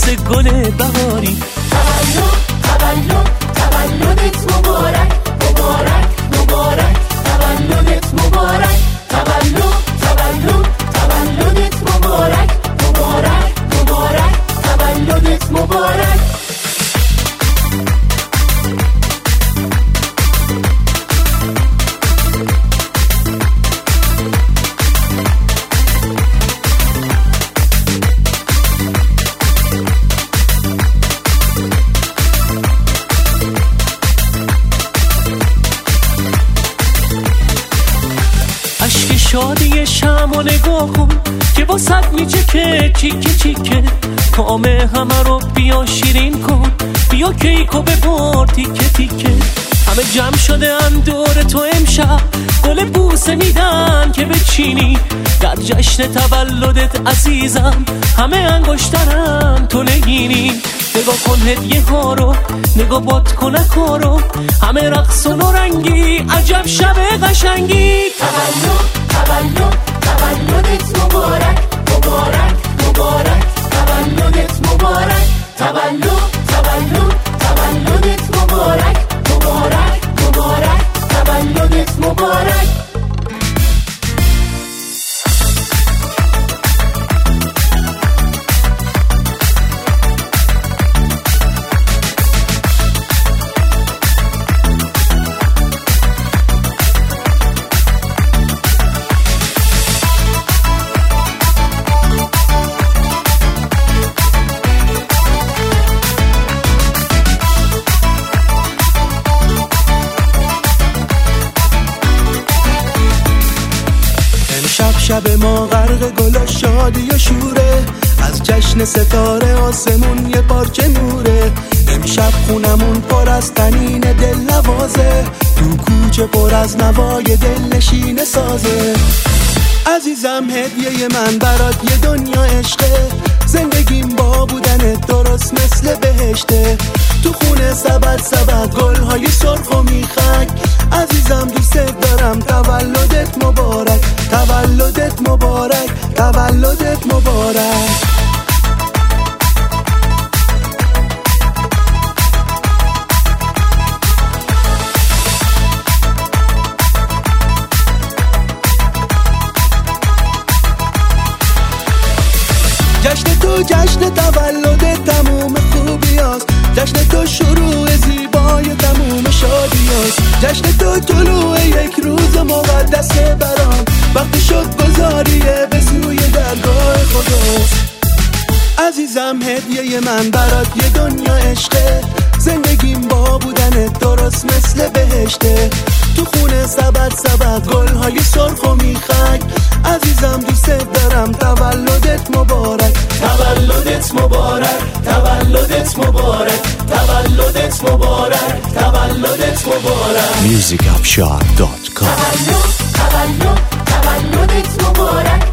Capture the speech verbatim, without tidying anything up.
مثل گل بهاری. تولد تولد تولدت مبارک مبارک مبارک تولدت مبارک تولد تولد تولدت مبارک مبارک مبارک تولدت مبارک. عشق شادی شمع نگاه کن که واسط میچکه چیکه چیکه، کام همه رو بیا شیرین کن، بیا کیکو ببر تیکه تیکه. همه جمع شده ان دور تو امشب، گل بوسه میدن که بچینی در جشن تولدت عزیزم. همه انگشترن تو نگینی، نگاه کن هدیه ها رو، نگاه باد کنک ها رو، همه رقص و نارنگی، عجب شب قشنگی. تولد تولد تولدت مبارک مبارک مبارک تولدت مبارک تولد تولد تولدت مبارک مبارک مبارک تولدت مبارک. شب شب ما غرق گل و شادی و شوره، از جشن ستاره آسمون یه پارچه نوره. امشب خونمون پر از طنین دل نوازه، تو کوچه پر از نوای دل نشین سازه. عزیزم هدیه من برات یه دنیا عشقه، زندگیم با بودنت درست مثل بهشته. تو خونه سبد سبد گل‌های سرخ و میخک، عزیزم دوست دارم تولدت مبارک تولدت مبارک تولدت مبارک. جشن تو جشن تولد تموم خوبی هست، جشن تو شروع زیبای تموم شادی هست، جشن تو طلوع یک روز مقدس برام، وقتی شد گذاریه به سوی درگاه خداست. عزیزم هدیه من برات یه دنیا عشقه، زندگیم با بودنت درست مثل بهشته. تو خونه سبد سبد گل‌های سرخ و میخک، عزیزم دوست دارم تولدت مبارک تولدت مبارک تولدت مبارک تولدت مبارک تولدت مبارک. music up shop dot com تولد تولد تولدت مبارک